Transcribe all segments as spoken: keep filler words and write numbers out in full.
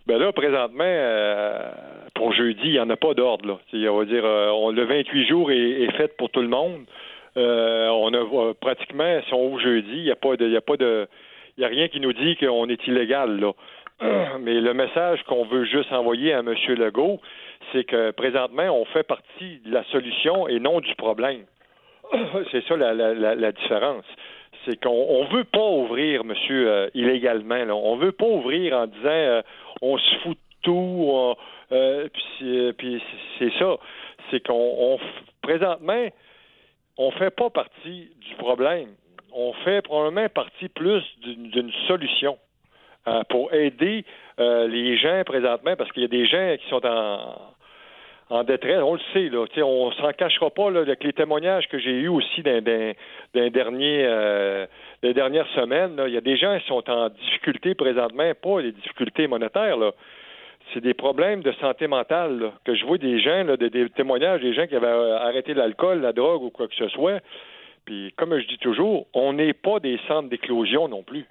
Ben là, présentement, euh, pour jeudi, il n'y en a pas d'ordre, là. T'sais, on va dire, euh, on, le vingt-huit jours est, est fait pour tout le monde. Euh, on a euh, pratiquement, si on ouvre jeudi, il n'y a pas de, il y a pas de, il y a rien qui nous dit qu'on est illégal, là. Mais le message qu'on veut juste envoyer à M. Legault, c'est que présentement, on fait partie de la solution et non du problème. C'est ça la, la, la, la différence. C'est qu'on ne veut pas ouvrir, monsieur, euh, illégalement. Là. On veut pas ouvrir en disant euh, on se fout de tout. On, euh, puis, puis c'est ça. C'est qu'on on, présentement, on fait pas partie du problème. On fait probablement partie plus d'une, d'une solution euh, pour aider euh, les gens présentement, parce qu'il y a des gens qui sont en en détresse, on le sait, là. T'sais, on s'en cachera pas là, avec les témoignages que j'ai eus aussi dans, dans, dans dernier, euh, les dernières semaines. Là. Il y a des gens qui sont en difficulté présentement, pas les difficultés monétaires, là. C'est des problèmes de santé mentale, là, que je vois des gens, là, des, des témoignages, des gens qui avaient arrêté l'alcool, la drogue ou quoi que ce soit. Puis, comme je dis toujours, on n'est pas des centres d'éclosion non plus.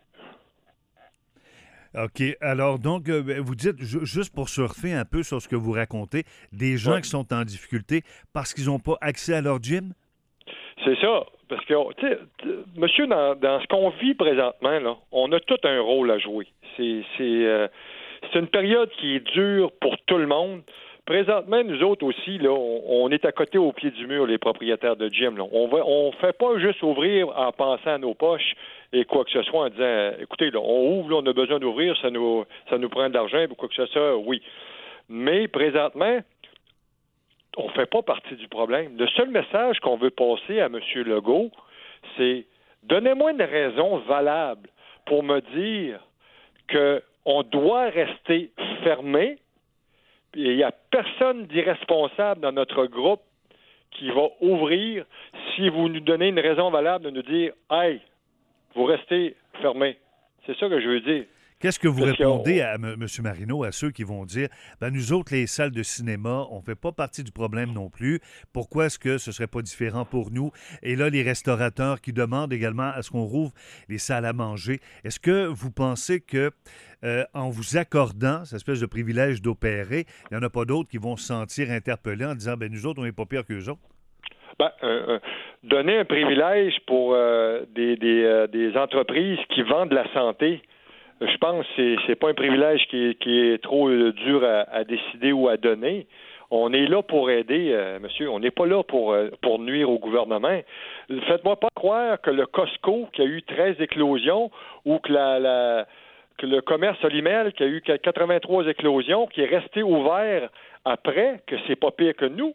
OK. Alors, donc, euh, vous dites, ju- juste pour surfer un peu sur ce que vous racontez, des gens Ouais. qui sont en difficulté parce qu'ils n'ont pas accès à leur gym? C'est ça. Parce que, tu sais, monsieur, dans, dans ce qu'on vit présentement, là, on a tout un rôle à jouer. C'est, c'est, euh, c'est une période qui est dure pour tout le monde. Présentement, nous autres aussi, là, on, on est à côté au pied du mur, les propriétaires de gym. Là. On va, on fait pas juste ouvrir en pensant à nos poches et quoi que ce soit en disant, écoutez, là, on ouvre, là, on a besoin d'ouvrir, ça nous, ça nous prend de l'argent ou quoi que ce soit, oui. Mais présentement, on ne fait pas partie du problème. Le seul message qu'on veut passer à M. Legault, c'est donnez-moi une raison valable pour me dire qu'on doit rester fermé. Il n'y a personne d'irresponsable dans notre groupe qui va ouvrir si vous nous donnez une raison valable de nous dire « Hey, vous restez fermé ». C'est ça que je veux dire. Qu'est-ce que vous Parce répondez qu'on- à M. Marino, à ceux qui vont dire, ben nous autres, les salles de cinéma, on ne fait pas partie du problème non plus. Pourquoi est-ce que ce ne serait pas différent pour nous? Et là, les restaurateurs qui demandent également à ce qu'on rouvre les salles à manger. Est-ce que vous pensez que euh, en vous accordant cette espèce de privilège d'opérer, il n'y en a pas d'autres qui vont se sentir interpellés en disant, ben nous autres, on n'est pas pire qu'eux autres? Ben, euh, euh, donner un privilège pour euh, des, des, euh, des entreprises qui vendent la santé, je pense que c'est, c'est pas un privilège qui est, qui est trop euh, dur à, à décider ou à donner. On est là pour aider, euh, monsieur. On n'est pas là pour, euh, pour nuire au gouvernement. Faites-moi pas croire que le Costco, qui a eu treize éclosions, ou que, la, la, que le commerce Olimel, qui a eu quatre-vingt-trois éclosions, qui est resté ouvert après, que c'est pas pire que nous.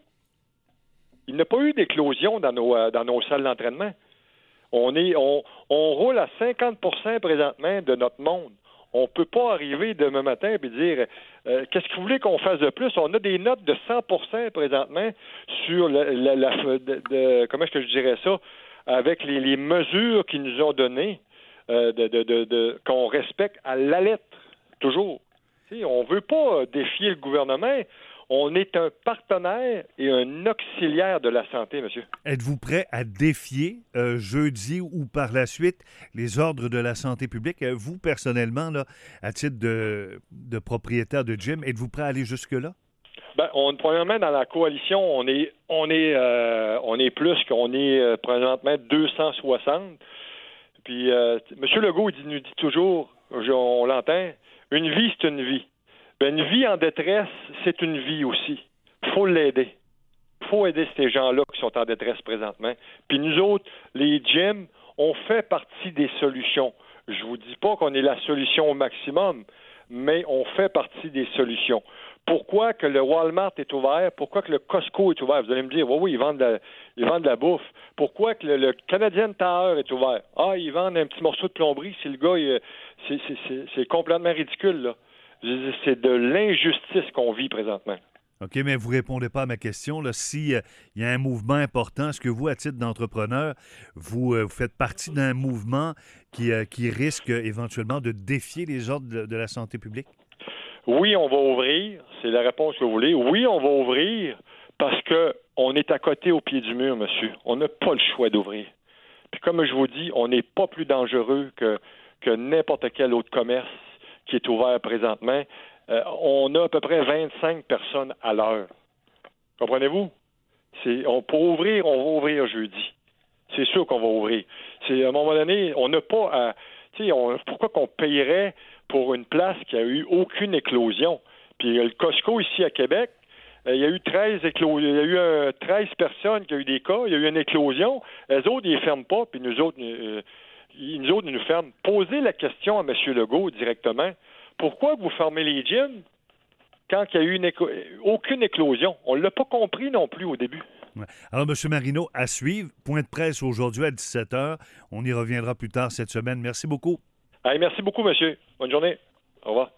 Il n'y a pas eu d'éclosion dans nos, euh, dans nos salles d'entraînement. On est, on, on roule à cinquante pour cent présentement de notre monde. On ne peut pas arriver demain matin et dire euh, qu'est-ce que vous voulez qu'on fasse de plus? On a des notes de cent pour cent présentement sur la, la, la de, de, comment est-ce que je dirais ça, avec les, les mesures qu'ils nous ont données, euh, de, de, de, de, qu'on respecte à la lettre, toujours. Tu sais, on ne veut pas défier le gouvernement. On est un partenaire et un auxiliaire de la santé, monsieur. Êtes-vous prêt à défier euh, jeudi ou par la suite les ordres de la santé publique? Euh, vous, personnellement, là, à titre de, de propriétaire de gym, êtes-vous prêt à aller jusque-là? Ben, on, premièrement, dans la coalition, on est on est euh, on est plus qu'on est euh, présentement deux cent soixante. Puis euh, M. Legault il nous dit toujours, je- on l'entend, une vie, c'est une vie. Ben, une vie en détresse, c'est une vie aussi. Faut l'aider. Faut aider ces gens-là qui sont en détresse présentement. Puis nous autres, les gyms, on fait partie des solutions. Je vous dis pas qu'on est la solution au maximum, mais on fait partie des solutions. Pourquoi que le Walmart est ouvert? Pourquoi que le Costco est ouvert? Vous allez me dire, oui, oui, ils vendent de la, ils vendent de la bouffe. Pourquoi que le, le Canadian Tower est ouvert? Ah, ils vendent un petit morceau de plomberie. Si le gars, il, c'est, c'est, c'est, c'est complètement ridicule, là. C'est de l'injustice qu'on vit présentement. OK, mais vous ne répondez pas à ma question. Là. Si euh, il y a un mouvement important, est-ce que vous, à titre d'entrepreneur, vous, euh, vous faites partie d'un mouvement qui, euh, qui risque euh, éventuellement de défier les ordres de, de la santé publique? Oui, on va ouvrir. C'est la réponse que vous voulez. Oui, on va ouvrir parce que on est à côté au pied du mur, monsieur. On n'a pas le choix d'ouvrir. Puis comme je vous dis, on n'est pas plus dangereux que, que n'importe quel autre commerce qui est ouvert présentement. euh, on a à peu près vingt-cinq personnes à l'heure. Comprenez-vous? C'est, on, pour ouvrir, on va ouvrir jeudi. C'est sûr qu'on va ouvrir. C'est, à un moment donné, on n'a pas à... Tu sais, on, pourquoi qu'on payerait pour une place qui a eu aucune éclosion? Puis le Costco ici à Québec, euh, il y a eu treize éclos... il y a eu euh, treize personnes qui ont eu des cas, il y a eu une éclosion. Les autres, ils ne ferment pas, puis nous autres, euh, ils, nous autres, ils nous ferment. Posez la question à M. Legault directement. Pourquoi vous fermez les gyms quand il y a eu une éco... aucune éclosion? On ne l'a pas compris non plus au début. Ouais. Alors, M. Marino, à suivre. Point de presse aujourd'hui à dix-sept heures. On y reviendra plus tard cette semaine. Merci beaucoup. Allez, merci beaucoup, monsieur. Bonne journée. Au revoir.